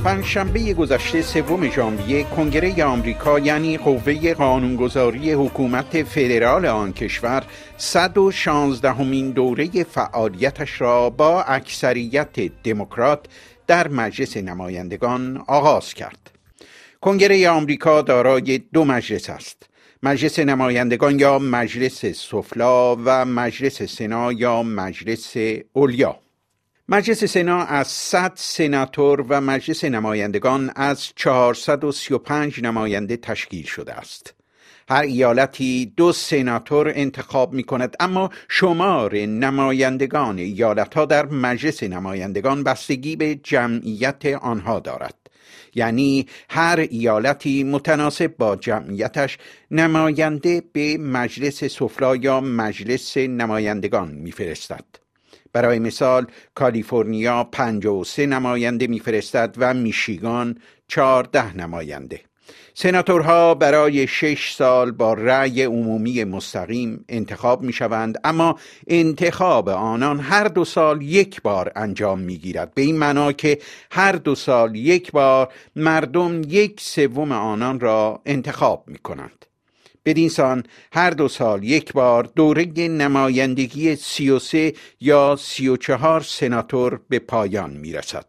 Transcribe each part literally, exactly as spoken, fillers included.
پنجشنبه گذشته سوم ژانویه کنگره آمریکا یعنی قوه قانونگذاری حکومت فدرال آن کشور صد و شانزدهمین دوره فعالیتش را با اکثریت دموکرات در مجلس نمایندگان آغاز کرد. کنگره آمریکا دارای دو مجلس است: مجلس نمایندگان یا مجلس سفلا و مجلس سنا یا مجلس علیا. مجلس سنا از صد سناتور و مجلس نمایندگان از چهارصد و سی و پنج نماینده تشکیل شده است. هر ایالتی دو سناتور انتخاب می کند، اما شمار نمایندگان ایالت‌ها در مجلس نمایندگان بستگی به جمعیت آنها دارد. یعنی هر ایالتی متناسب با جمعیتش نماینده به مجلس سفلا یا مجلس نمایندگان می‌فرستد. برای مثال کالیفرنیا پنجاه و سه نماینده می‌فرستد و میشیگان چهارده نماینده. سناتورها برای شش سال با رأی عمومی مستقیم انتخاب می‌شوند، اما انتخاب آنان هر دو سال یک بار انجام می‌گیرد، به این معنا که هر دو سال یک بار مردم یک سوم آنان را انتخاب می‌کنند. بدین سان هر دو سال یک بار دوره نمایندگی سی و سه یا سی و چهار سناتور به پایان می‌رسد.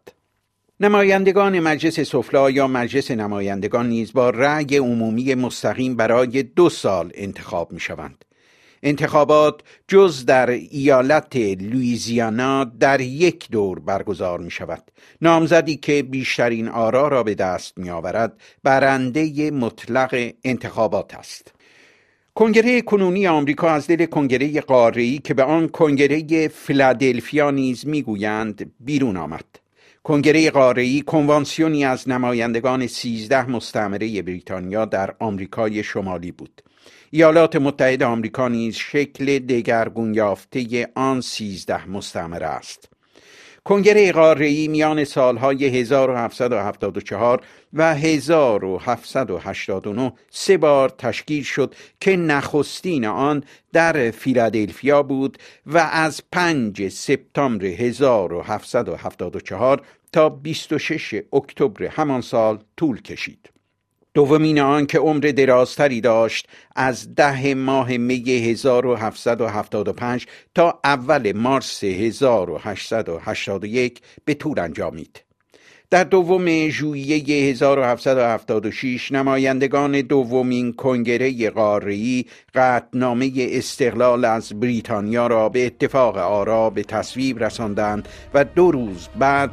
نمایندگان مجلس سفلا یا مجلس نمایندگان نیز با رأی عمومی مستقیم برای دو سال انتخاب می شوند. انتخابات جز در ایالت لوئیزیانا در یک دور برگزار می شود. نامزدی که بیشترین آرا را به دست می آورد برنده مطلق انتخابات است. کنگره کنونی آمریکا از دل کنگره قاره‌ای که به آن کنگره فیلادلفیا نیز می گویند بیرون آمد. کنگره قاره‌ای کنوانسیونی از نمایندگان سیزده مستعمره بریتانیا در آمریکای شمالی بود. ایالات متحده آمریکا نیز شکل دگرگون یافته آن سیزده مستعمره است. کنگره قاره‌ای میان سالهای هزار و هفتصد و هفتاد و چهار و هزار و هفتصد و هشتاد و نه سه بار تشکیل شد که نخستین آن در فیلادلفیا بود و از پنجم سپتامبر هزار و هفتصد و هفتاد و چهار تا بیست و ششم اکتبر همان سال طول کشید. دومین آن که عمر درازتری داشت از ده ماه می هزار و هفتصد و هفتاد و پنج تا اول مارس هزار و هشتصد و هشتاد و یک به طول انجامید. در دوم ژوئیه هزار و هفتصد و هفتاد و شش نمایندگان دومین کنگره قاره‌ای قطعنامه استقلال از بریتانیا را به اتفاق آرا به تصویب رساندند و دو روز بعد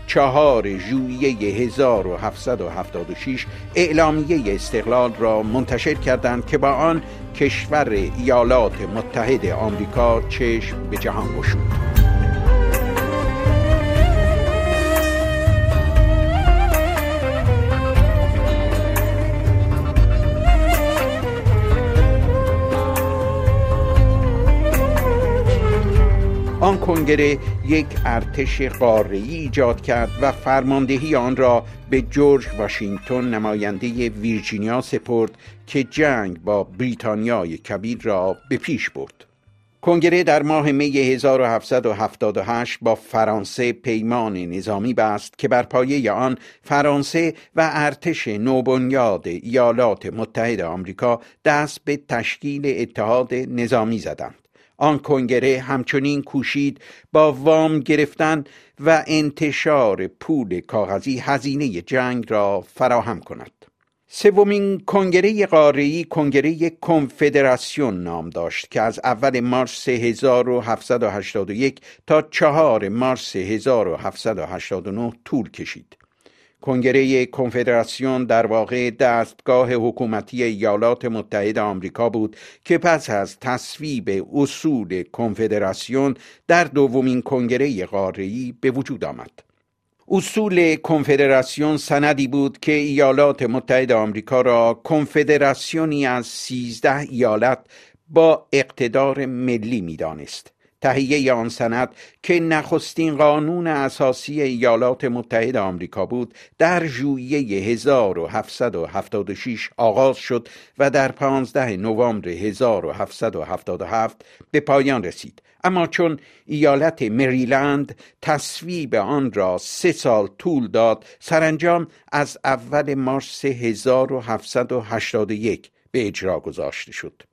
چهار ژوئیه هزار و هفتصد و هفتاد و شش اعلامیه استقلال را منتشر کردند که با آن کشور ایالات متحده آمریکا چشم به جهان گشود. آن کنگره یک ارتش قاره‌ای ایجاد کرد و فرماندهی آن را به جورج واشنگتن نماینده ویرجینیا سپرد که جنگ با بریتانیای کبیر را به پیش برد. کنگره در ماه می هزار و هفتصد و هفتاد و هشت با فرانسه پیمان نظامی بست که بر پایه آن فرانسه و ارتش نوبنیاد ایالات متحده آمریکا دست به تشکیل اتحاد نظامی زدند. آن کنگره همچنین کوشید با وام گرفتن و انتشار پول کاغذی هزینه جنگ را فراهم کند. سومین کنگره قاره‌ای کنگره کنفدراسیون نام داشت که از اول مارس هزار و هفتصد و هشتاد و یک تا چهارم مارس هزار و هفتصد و هشتاد و نه طول کشید. کنگره کنفدراسیون در واقع دستگاه حکومتی ایالات متحده آمریکا بود که پس از تصویب اصول کنفدراسیون در دومین کنگره قاره‌ای به وجود آمد. اصول کنفدراسیون سندی بود که ایالات متحده آمریکا را کنفدراسیونی از سیزده ایالت با اقتدار ملی می دانست. تهیه آن سند که نخستین قانون اساسی ایالات متحده آمریکا بود در ژوئیه هزار و هفتصد و هفتاد و شش آغاز شد و در پانزده نوامبر هزار و هفتصد و هفتاد و هفت به پایان رسید. اما چون ایالت مریلند تصویب آن را سه سال طول داد، سرانجام از اول مارس هزار و هفتصد و هشتاد و یک به اجرا گذاشته شد.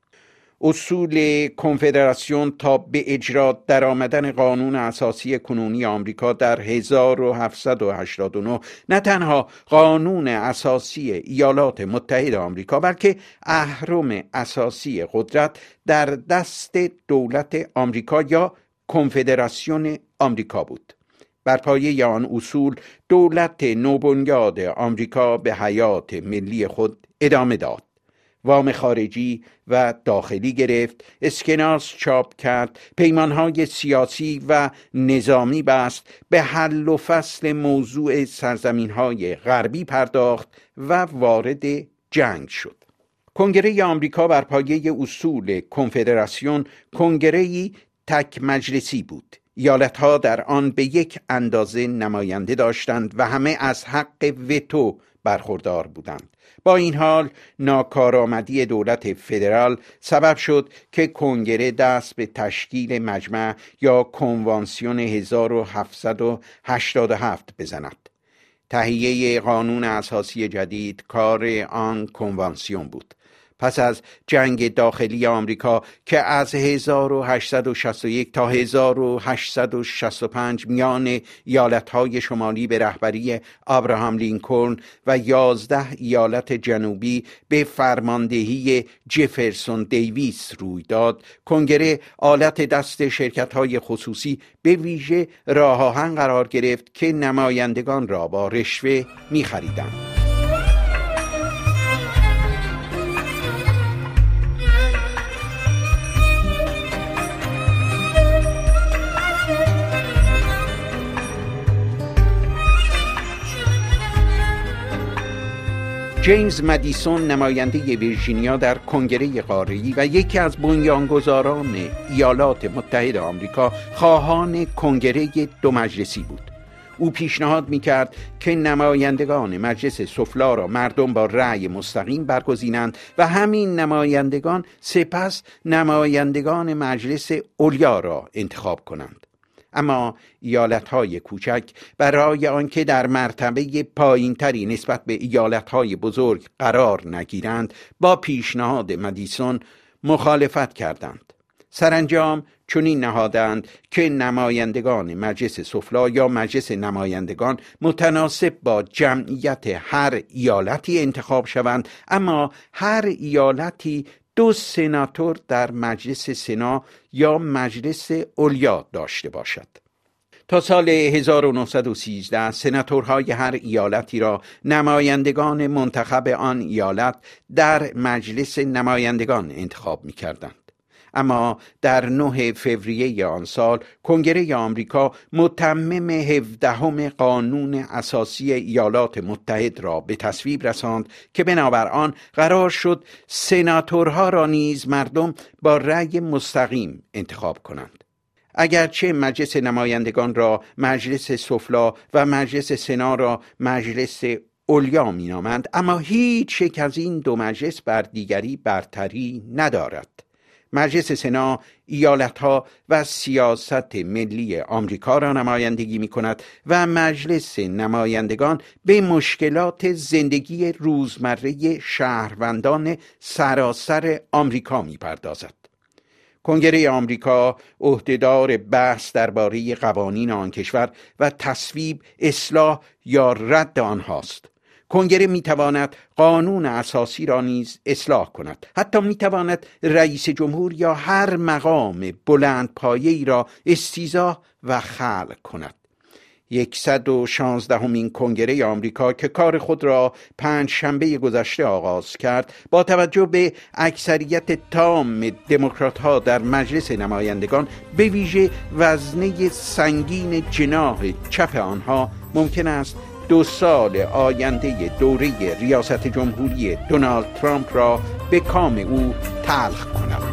اصول کنفدراسیون تا به اجرا در آمدن قانون اساسی کنونی آمریکا در هزار و هفتصد و هشتاد و نه نه تنها قانون اساسی ایالات متحده آمریکا بلکه اهرم اساسی قدرت در دست دولت آمریکا یا کنفدراسیون آمریکا بود. بر پایه آن اصول دولت نوبنیاد آمریکا به حیات ملی خود ادامه داد. وام خارجی و داخلی گرفت، اسکناس چاپ کرد، پیمانهای سیاسی و نظامی بست، به حل و فصل موضوع سرزمینهای غربی پرداخت و وارد جنگ شد. کنگره آمریکا بر پایه اصول کنفدراسیون کنگره‌ای تک مجلسی بود. ایالتها در آن به یک اندازه نماینده داشتند و همه از حق وتو برخوردار بودند. با این حال ناکارآمدی دولت فدرال سبب شد که کنگره دست به تشکیل مجمع یا کنوانسیون هزار و هفتصد و هشتاد و هفت بزند. تهیه قانون اساسی جدید کار آن کنوانسیون بود. پس از جنگ داخلی آمریکا که از هزار و هشتصد و شصت و یک تا هزار و هشتصد و شصت و پنج میان ایالتهای شمالی به رهبری ابراهام لینکلن و یازده ایالت جنوبی به فرماندهی جفرسون دیویس روی داد، کنگره آلت دست شرکت‌های خصوصی به ویژه راه آهن قرار گرفت که نمایندگان را با رشوه می‌خریدند. جیمز مدیسون نماینده ویرجینیا در کنگره قاره‌ای و یکی از بنیانگذاران ایالات متحده آمریکا خواهان کنگره دو مجلسی بود. او پیشنهاد می‌کرد که نمایندگان مجلس سفلا را مردم با رأی مستقیم برگزینند و همین نمایندگان سپس نمایندگان مجلس علیا را انتخاب کنند. اما ایالت‌های کوچک برای آنکه در مرتبه پایین‌تری نسبت به ایالت‌های بزرگ قرار نگیرند با پیشنهاد مدیسون مخالفت کردند. سرانجام چنین نهادند که نمایندگان مجلس سفلا یا مجلس نمایندگان متناسب با جمعیت هر ایالتی انتخاب شوند، اما هر ایالتی دو سناتور در مجلس سنا یا مجلس علیا داشته باشد. تا سال هزار و نهصد و سیزده سناتورهای هر ایالتی را نمایندگان منتخب آن ایالت در مجلس نمایندگان انتخاب می کردند. اما در نه فوریه آن سال کنگره آمریکا متمم هفدهم قانون اساسی ایالات متحد را به تصویب رساند که بنابر آن قرار شد سناتورها را نیز مردم با رأی مستقیم انتخاب کنند. اگرچه مجلس نمایندگان را مجلس سفلا و مجلس سنا را مجلس علیا می نامند، اما هیچ یک از این دو مجلس بر دیگری برتری ندارد. مجلس سنا ایالتها و سیاست ملی آمریکا را نمایندگی می کند و مجلس نمایندگان به مشکلات زندگی روزمره شهروندان سراسر آمریکا می پردازد. کنگره آمریکا عهدهدار بحث درباره قوانین آن کشور و تصویب، اصلاح یا رد آنهاست. کنگره می تواند قانون اساسی را نیز اصلاح کند. حتی می تواند رئیس جمهور یا هر مقام بلند پایه‌ای را استیضاح و خلع کند. صد و شانزدهمین کنگره آمریکا که کار خود را پنج شنبه گذشته آغاز کرد، با توجه به اکثریت تام دموکرات‌ها در مجلس نمایندگان، به ویژه وزنه سنگین جناح چپ آنها، ممکن است دو سال آینده دوره ریاست جمهوری دونالد ترامپ را به کام او تلخ کند.